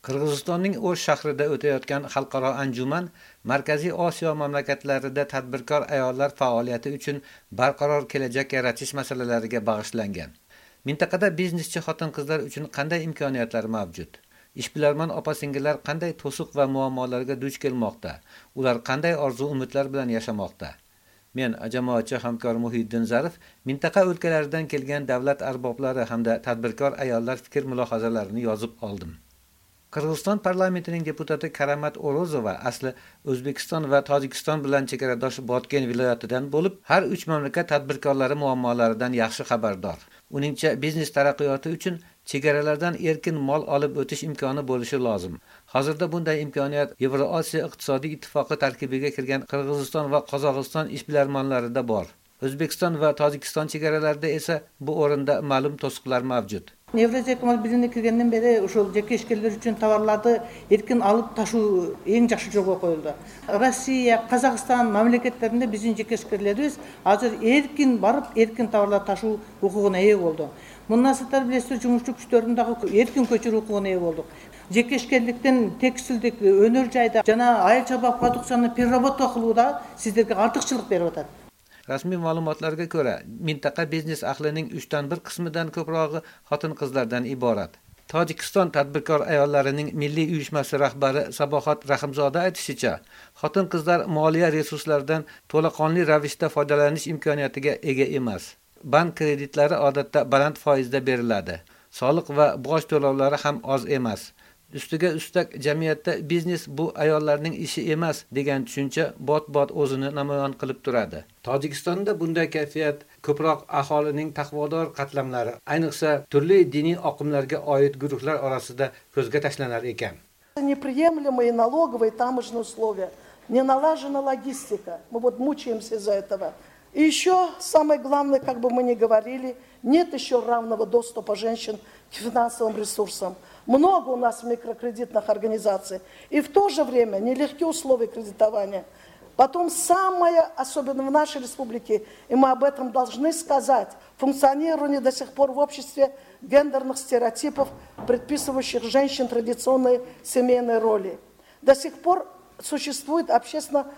Qirg'izistonning O'sh shahrida o'tayotgan xalqaro anjuman Markaziy Osiyo mamlakatlarida tadbirkor ayollar faoliyati uchun barqaror kelajak yaratish masalalariga bag'ishlangan. Mintaqada bizneschi xotin-qizlar uchun qanday imkoniyatlar mavjud? Ishbilarmon opa-singillar qanday to'siq va muammolarga duch kelmoqda? Ular qanday orzu-umidlar bilan yashamoqda? Men jamoatchi hamkor Muhiddin Zarif mintaqa o'lkalaridan kelgan davlat arboblari hamda tadbirkor ayollar fikr-mulohazalarini yozib oldim. Qirg'iziston parlamentining deputati Karamat O'rozova asli O'zbekiston va Tojikiston bilan chegaradosh Botken viloyatidan bo'lib, har 3 mamlakat tadbirkorlari muammolaridan yaxshi xabardor. Uningcha, biznes taraqqiyoti uchun chegaralardan erkin mol olib o'tish imkoni bo'lishi lozim. Hozirda bunday imkoniyat Yevrosiyo iqtisodiy ittifoqi tarkibiga kirgan Qirg'iziston va Qozog'iston ishbilarmonlarida bor. O'zbekiston va Tojikiston chegaralarida esa bu o'rinda ma'lum to'siqlar mavjud. Евразия экономик биримине киргенден бери ошол жеке ишкерлер үчүн товарларды эркин алып ташуу эң жакшы жолго коюлду. Россия, Казакстан мамлекеттеринде биздин жеке ишкерлерибиз азыр эркин барып, эркин товарлар ташуу укугуна ээ болду. Мунасаттар билесиз, жумушчу күчтөрүн дагы эркин көчүрүү укугуна ээ болдук. Жеке ишкерликтен текстилдик, өнөр жайда жана айыл чарба продукцияны переработка кылууда сиздерге артыкчылык берип атат. Rasmiy ma'lumotlarga ko'ra, mintaqa biznes ahlining 3dan 1 qismidan ko'prog'i xotin-qizlardan iborat. Tojikiston tadbirkor ayollarining milliy uyushmasi rahbari Sabohat Rahimzoda aytishicha, xotin-qizlar moliya resurslaridan to'laqonli ravishda foydalanish imkoniyatiga ega emas. Bank kreditlari odatda baland foizda beriladi. Soliq va boj to'lovlari ham oz emas. Ustiga ustak jamiyatda biznes bu ayollarning ishi emas degan tushuncha bot-bot o'zini namoyon qilib turadi. Tojikistonda bunday kayfiyat ko'proq aholining taqvodor qatlamlari, ayniqsa turli diniy oqimlarga oid guruhlar orasida ko'zga tashlanar ekan. Неприемлемые налоговые и таможенные условия, не налажена логистика. Мы вот мучаемся из-за этого. И еще самое главное, как бы мы ни говорили, нет еще равного доступа женщин к финансовым ресурсам. Много у нас микрокредитных организаций. И в то же время нелегкие условия кредитования. Потом самое, особенно в нашей республике, и мы об этом должны сказать, функционирование до сих пор в обществе гендерных стереотипов, предписывающих женщин традиционные семейные роли. До сих пор существует общественно